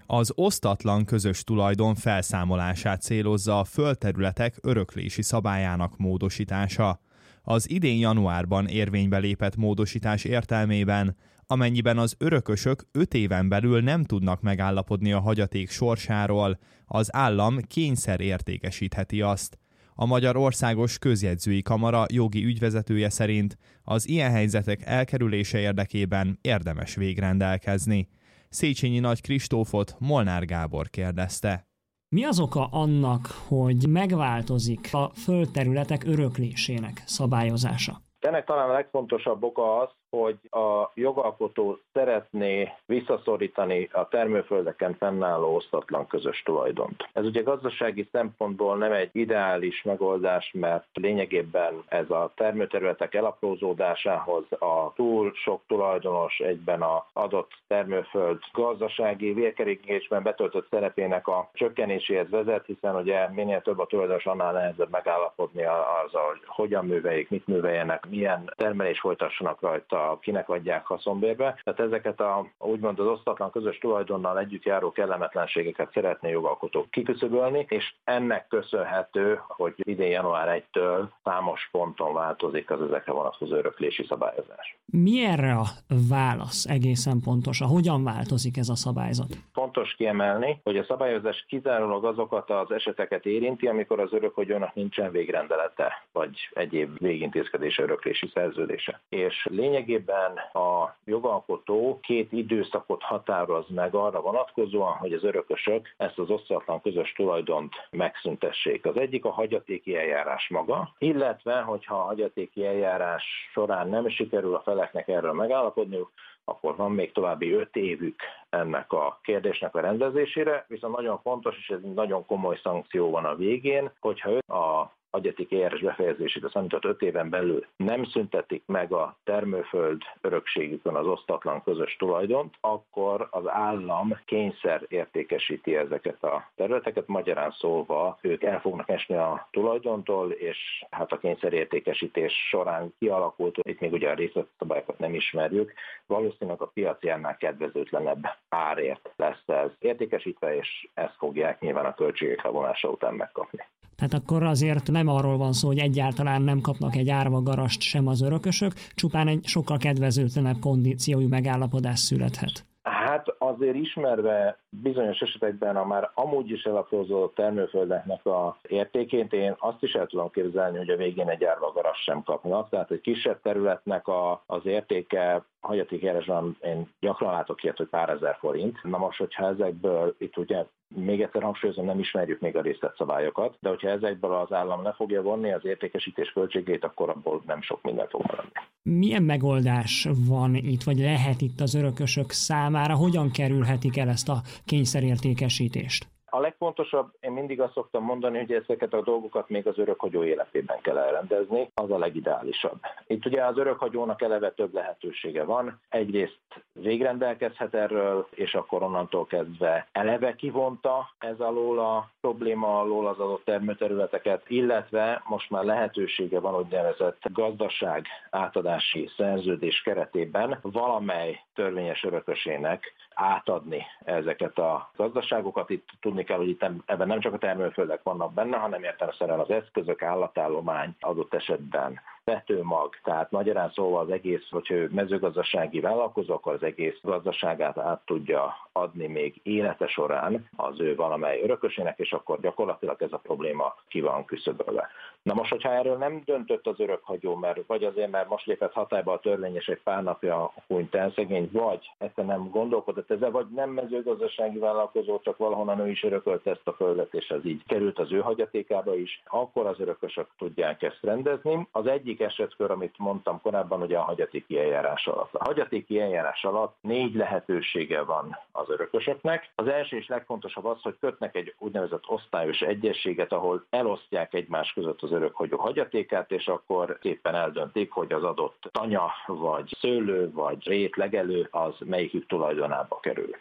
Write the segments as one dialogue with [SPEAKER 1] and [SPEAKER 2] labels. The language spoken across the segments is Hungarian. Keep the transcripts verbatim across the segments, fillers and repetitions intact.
[SPEAKER 1] Az osztatlan közös tulajdon felszámolását célozza a földterületek öröklési szabályának módosítása. Az idén januárban érvénybe lépett módosítás értelmében, amennyiben az örökösök öt éven belül nem tudnak megállapodni a hagyaték sorsáról, az állam kényszer értékesítheti azt. A Magyar Országos Közjegyzői Kamara jogi ügyvezetője szerint az ilyen helyzetek elkerülése érdekében érdemes végrendelkezni. Széchenyi Nagy Kristófot Molnár Gábor kérdezte.
[SPEAKER 2] Mi az oka annak, hogy megváltozik a földterületek öröklésének szabályozása?
[SPEAKER 3] Ennek talán a legfontosabb oka az, hogy a jogalkotó szeretné visszaszorítani a termőföldeken fennálló osztatlan közös tulajdont. Ez ugye gazdasági szempontból nem egy ideális megoldás, mert lényegében ez a termőterületek elaprózódásához, a túl sok tulajdonos egyben az adott termőföld gazdasági vérkeringésben betöltött szerepének a csökkenéséhez vezet, hiszen ugye minél több a tulajdonos, annál nehezebb megállapodni azzal, hogy hogyan műveljék, mit műveljenek, milyen termelés folytassanak rajta, kinek adják haszonbérbe. Tehát ezeket a úgymond az osztatlan közös tulajdonnal együtt járó kellemetlenségeket szeretné jogalkotó kiküszöbölni, és ennek köszönhető, hogy idén január elsejétől számos ponton változik az ezekre vonatkozó öröklési szabályozás.
[SPEAKER 2] Mi erre a válasz egészen pontosan? Hogyan változik ez a szabályzat?
[SPEAKER 3] Fontos kiemelni, hogy a szabályozás kizárólag azokat az eseteket érinti, amikor az örökhagyónak nincsen végrendelete, vagy egyéb végintézkedése, öröklési szerződése. És lényegében a jogalkotó két időszakot határoz meg arra vonatkozóan, hogy az örökösök ezt az osztatlan közös tulajdont megszüntessék. Az egyik a hagyatéki eljárás maga, illetve hogyha a hagyatéki eljárás során nem sikerül a feleknek erről megállapodniuk, akkor van még további öt évük ennek a kérdésnek a rendezésére, viszont nagyon fontos, és ez nagyon komoly szankció van a végén, hogyha a hagyatéki eljárás befejezését a számított öt éven belül nem szüntetik meg a termőföld örökségükön az osztatlan közös tulajdont, akkor az állam kényszer értékesíti ezeket a területeket, magyarán szólva ők el fognak esni a tulajdontól, és hát a kényszer értékesítés során kialakult, itt még ugye a részletszabályokat nem ismerjük, valószínűleg a piaci árnál kedvezőtlenebb árért lesz ez értékesítve, és ezt fogják nyilván a költségek levonása után megkapni.
[SPEAKER 2] Tehát akkor azért nem arról van szó, hogy egyáltalán nem kapnak egy árva garast sem az örökösök, csupán egy sokkal kedvezőtlenebb kondíciójú megállapodás születhet.
[SPEAKER 3] Hát azért ismerve bizonyos esetekben a már amúgy is elaprózódott termőföldeknek az értékét, én azt is el tudom képzelni, hogy a végén egy árva garast sem kapnak. Tehát egy kisebb területnek a, az értéke hagyatéki eljárásban én gyakran látok ilyet, hogy pár ezer forint. Na most, hogyha ezekből, itt ugye még egyszer hangsúlyozom, nem ismerjük még a részletszabályokat, de hogyha ezekből az állam le fogja vonni az értékesítés költségét, akkor abból nem sok minden fog maradni.
[SPEAKER 2] Milyen megoldás van itt, vagy lehet itt az örökösök számára? Hogyan kerülhetik el ezt a kényszerértékesítést?
[SPEAKER 3] A legfontosabb, én mindig azt szoktam mondani, hogy ezeket a dolgokat még az örökhagyó életében kell elrendezni, az a legideálisabb. Itt ugye az örökhagyónak eleve több lehetősége van. Egyrészt végrendelkezhet erről, és akkor onnantól kezdve eleve kivonta ez alól a probléma alól az adott termőterületeket, illetve most már lehetősége van úgynevezett gazdaság átadási szerződés keretében valamely törvényes örökösének átadni ezeket a gazdaságokat. Itt tudni kell, hogy itt ebben nem csak a termőföldek vannak benne, hanem értelemszerűen az eszközök, állatállomány, adott esetben vetőmag, tehát magyarán szóval az egész, hogyha ő mezőgazdasági vállalkozó, akkor az egész gazdaságát át tudja adni még élete során az ő valamely örökösének, és akkor gyakorlatilag ez a probléma ki van küszöbölve. Na most, hogyha erről nem döntött az örökhagyó, mert vagy azért, mert most lépett hatályba a törvény, és egy pár napja hunyt el szegény, vagy ezt nem gondolkodott ezzel, vagy nem mezőgazdasági vállalkozó, csak valahonnan ő is örökölt ezt a földet, és ez így került az ő hagyatékába is, akkor az örökösök tudják ezt rendezni. Az egyik esetkör, amit mondtam korábban, ugye a hagyatéki eljárás alatt. A hagyatéki eljárás alatt négy lehetősége van az örökösöknek. Az első és legfontosabb az, hogy kötnek egy úgynevezett osztályos egyezséget, ahol elosztják egymás között az örökhagyó hagyatékát, és akkor éppen eldöntik, hogy az adott tanya, vagy szőlő, vagy rét, legelő, az melyikük tulajdonába kerül.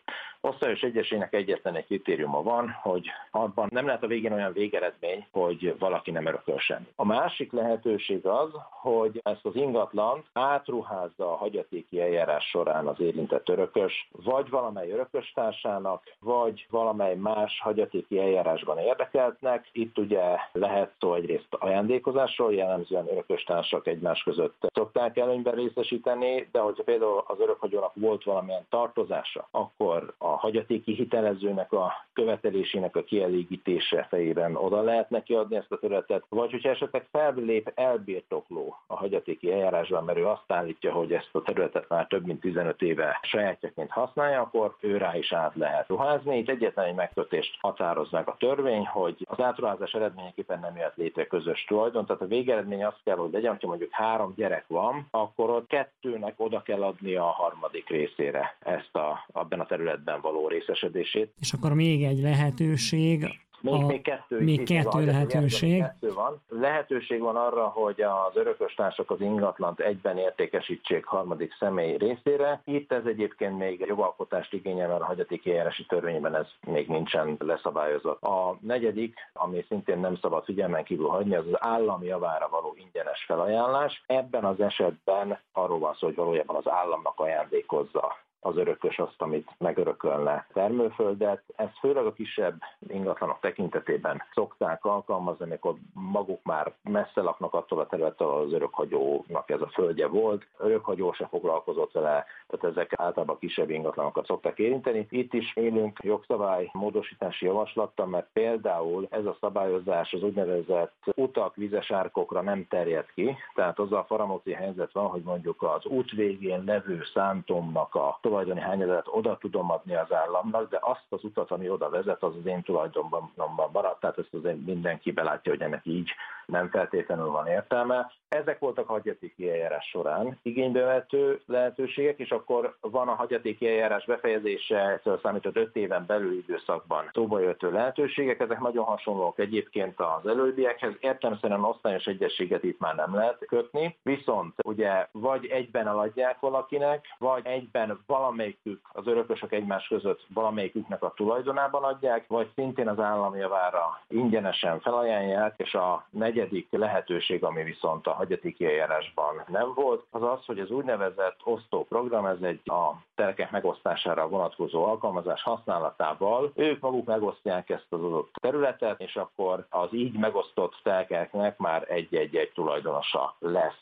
[SPEAKER 3] Osztályos egyesének egyetlen egy kritériuma van, hogy abban nem lehet a végén olyan végeredmény, hogy valaki nem örököl semmi. A másik lehetőség az, hogy ezt az ingatlant átruházza a hagyatéki eljárás során az érintett örökös, vagy valamely örököstársának, vagy valamely más hagyatéki eljárásban érdekeltnek. Itt ugye lehet szó egyrészt ajándékozásról, jellemzően örököstársak egymás között szokták előnyben részesíteni, de hogyha például az örökhagyónak volt valamilyen tartozása, akkor a hagyatéki hitelezőnek a követelésének a kielégítése fejében oda lehet neki adni ezt a területet, vagy hogyha esetleg fellép elbirtokló a hagyatéki eljárásban, mert ő azt állítja, hogy ezt a területet már több mint tizenöt éve sajátjaként használja, akkor ő rá is át lehet ruházni. Itt egyetlen egy megkötést határoz meg a törvény, hogy az átruházás eredményeképpen nem jött létre közös tulajdon, tehát a végeredmény az kell, hogy legyen, hogyha mondjuk három gyerek van, akkor ott kettőnek oda kell adni a harmadik részére ezt a, abban a területben való részesedését.
[SPEAKER 2] És akkor még egy lehetőség,
[SPEAKER 3] Még,
[SPEAKER 2] a,
[SPEAKER 3] még kettő,
[SPEAKER 2] még kettő
[SPEAKER 3] van,
[SPEAKER 2] lehetőség.
[SPEAKER 3] Kettő van. Lehetőség van arra, hogy az örököstársak az ingatlant egyben értékesítsék harmadik személy részére. Itt ez egyébként még jogalkotást igényel, mert a hagyatéki eljárási törvényben ez még nincsen leszabályozott. A negyedik, ami szintén nem szabad figyelmen kívül hagyni, az az állam javára való ingyenes felajánlás. Ebben az esetben arról van szó, hogy valójában az államnak ajándékozza az örökös azt, amit megörökölne termőföldet. Ezt főleg a kisebb ingatlanok tekintetében szokták alkalmazni, amikor maguk már messze laknak attól a területtől, az örökhagyónak ez a földje volt. Örökhagyó se foglalkozott vele, tehát ezek általában kisebb ingatlanokat szokták érinteni. Itt is élünk jogszabály módosítási javaslattal, mert például ez a szabályozás az úgynevezett utak, vizes árkokra nem terjed ki, tehát az a faramúci helyzet van, hogy mondjuk az út végén levő szántomnak a tulajdoni hányadát oda tudom adni az államnak, de azt az utat, ami oda vezet, az az én tulajdonban maradt, tehát ezt azért mindenki belátja, hogy ennek így nem feltétlenül van értelme. Ezek voltak a hagyatéki eljárás során igénybevető lehetőségek, és akkor van a hagyatéki eljárás befejezése számított öt éven belül időszakban szóba jöttő lehetőségek. Ezek nagyon hasonlók egyébként az előbbiekhez. Értelemszerűen osztályos egyességet itt már nem lehet kötni, viszont ugye vagy egyben eladják valakinek, vagy egyben valamelyikük, az örökösök egymás között valamelyiküknek a tulajdonában adják, vagy szintén az állam javára ingyenesen felajánlják, és a negyedik lehetőség, ami viszont a hagyatéki eljárásban nem volt, az az, hogy az úgynevezett osztóprogram, ez egy a telkek megosztására vonatkozó alkalmazás használatával ők maguk megosztják ezt az adott területet, és akkor az így megosztott telkeknek már egy-egy-egy tulajdonosa lesz.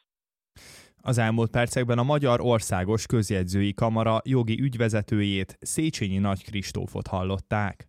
[SPEAKER 1] Az elmúlt percekben a Magyar Országos Közjegyzői Kamara jogi ügyvezetőjét, Széchenyi Nagy Kristófot hallották.